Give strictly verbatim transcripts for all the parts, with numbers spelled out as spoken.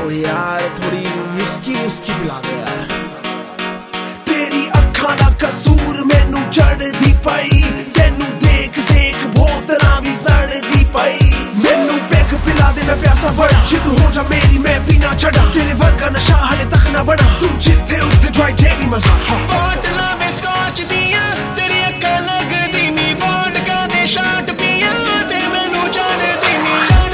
ओ यार थोड़ी whisky whisky पिला दो यार। तेरी अखा दा कसूर मैनू चढ़दी पई, तेनू देख देख बोतलां भी सड़दी पई। मैनू पैग पिला दे मैं प्यासा बड़ा, जिद हो जा मेरी मैं पीना छड़ा। तेरे वर्गा नशा हले तक ना बड़ा, तू जिथे उत्थे ड्राई डे भी मजा। बोतलां में स्कॉच दियां तेरी अखा लगदी नी, वोडका दे शॉट पियां ते मैनू चढ़दी नी।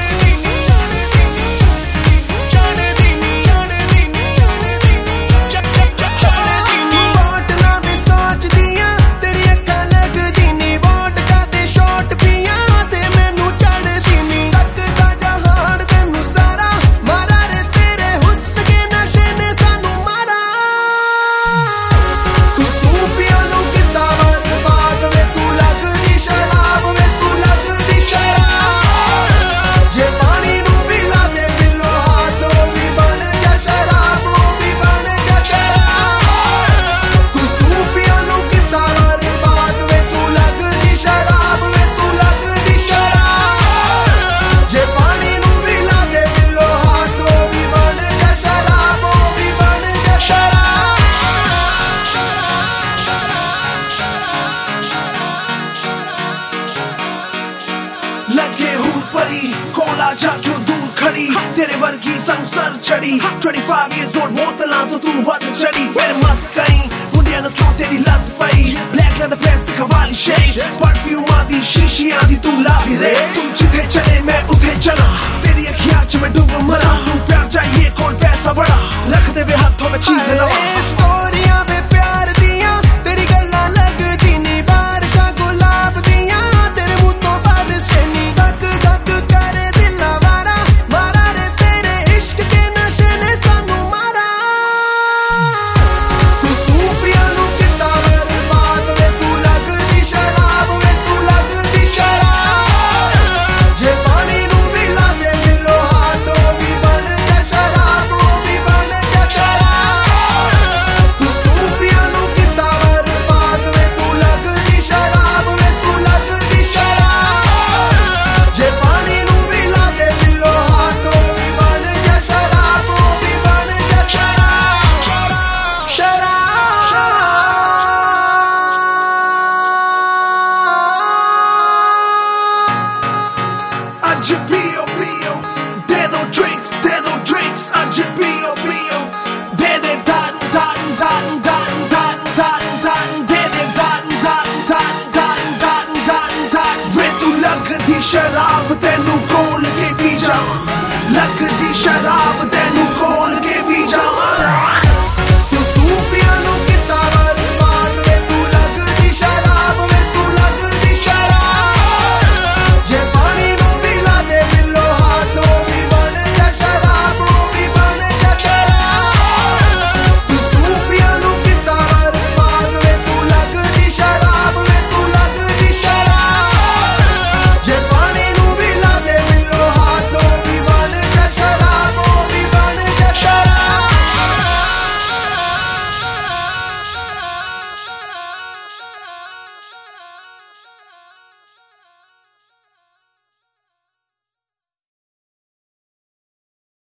लगे हूँ परी कोला जा क्यों दूर खड़ी, तेरे वर्गी संग सर चढ़ी। पच्चीस years old बोतलां तो तू वध चढ़ी। फिर मत कहीं मुंडिया नु क्यों तेरी लत पई, ब्लैक लेदर प्लास्टिक वाली शेड्स, परफ्यूम आदि शीशियां दी तू ला दी रे। तू जिथे चले मैं उथे चल